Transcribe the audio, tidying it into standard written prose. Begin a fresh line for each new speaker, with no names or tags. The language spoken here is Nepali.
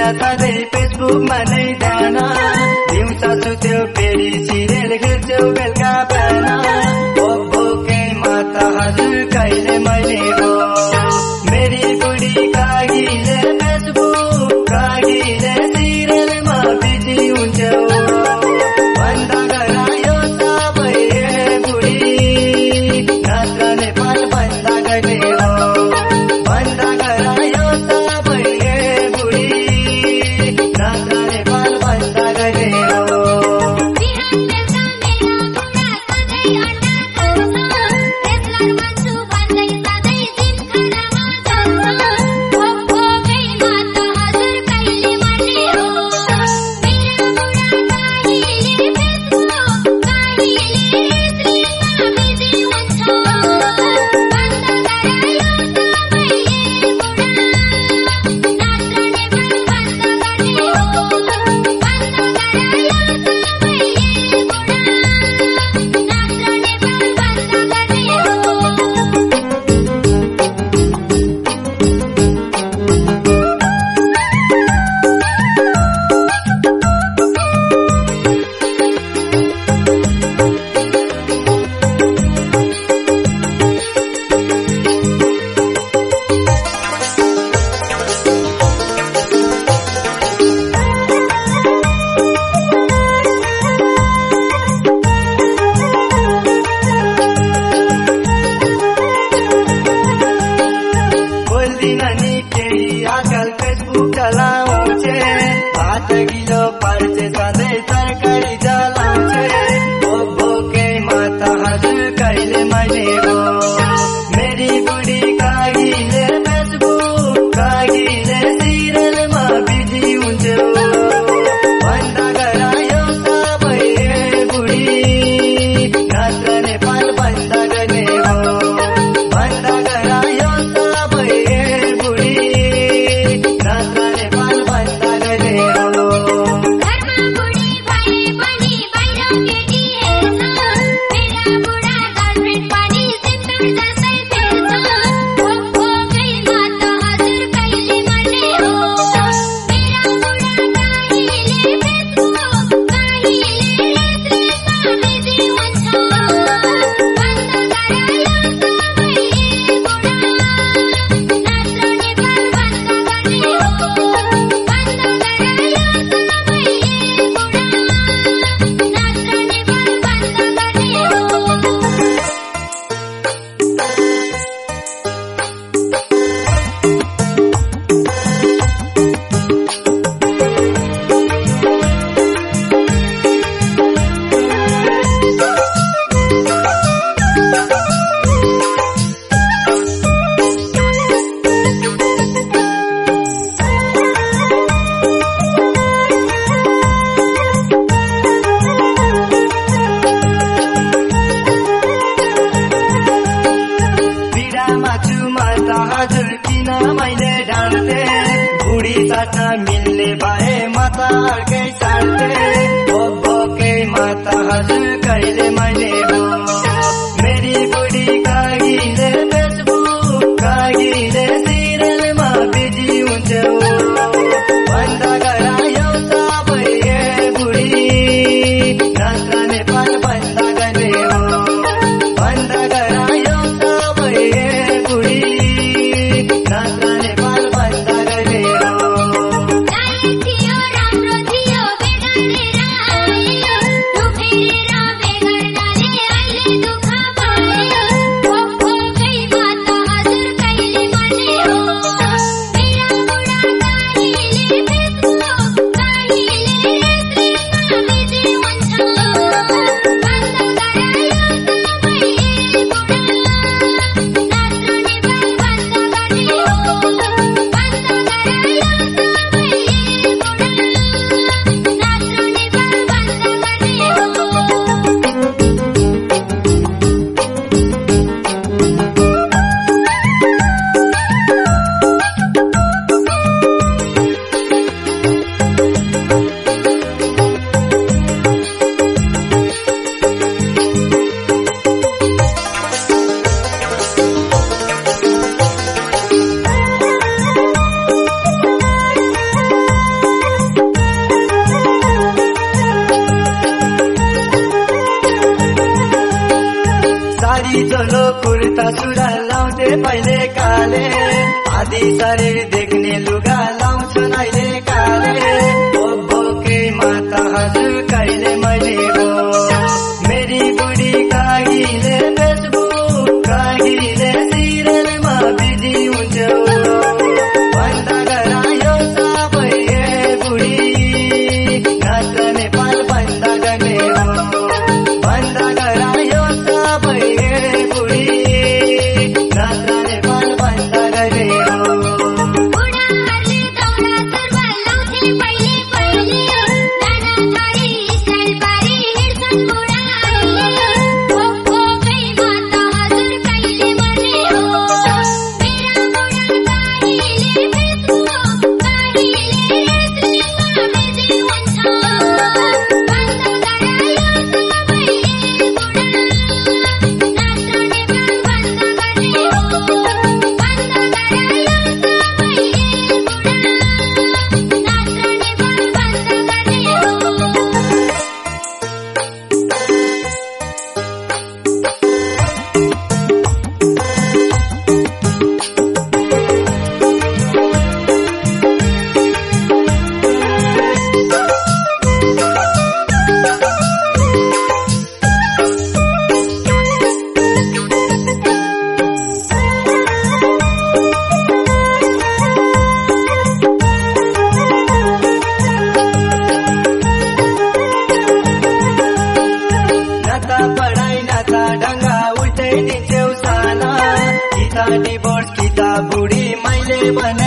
मेरा सधैँ फेसबुकमा नै ध्यान दिउँसा सुत्यो फेरि सिरियल खेल्छौ बेलुका बिहान भोकैमा त हजुर कहिले मैले हो मेरी बुढी कागीले फेसबुक कागीले सिरियलमा बिजी हुन्छौ भन्दा गरायो सबै बुढी नत्र नेपाल भन्दा गर्ने हो भन्दा गरायो सबै बुढी नत्र नेपाल भन्दा गर्ने हो मिल्ने भए म त अर्कै साल्थे भोकैमा त हजुर कहिले मैले हो मेरी बुढी कागीले फेसबुक कागीले सिरियलमा बिजी हुन्छौ भन्दा गरायो सबै बुढी नत्र नेपाल भन्दा गर्ने हो भन्दा गरायो सबै बुढी नत्र नेपाल भन्दा गर्ने हो
थियो राम्रो थियो बेगर्नेर आयो
आधी शरीर देख्ने लुगा लाउँछन् अहिले काले भोकै माता हजुर कहिले मैले हो मेरी बुढी काहीले फेसबुक काहीले सिरियलमा बिजी हुन्छ भन्दा गरायो सबै बुढी नाच्न नेपाल भन्दा गर्ने हो भन्दा गरायो सबै बुढी नाच्न नेपाल भन्दा गर्ने हो डिभोर्स किता बुढी मैले भने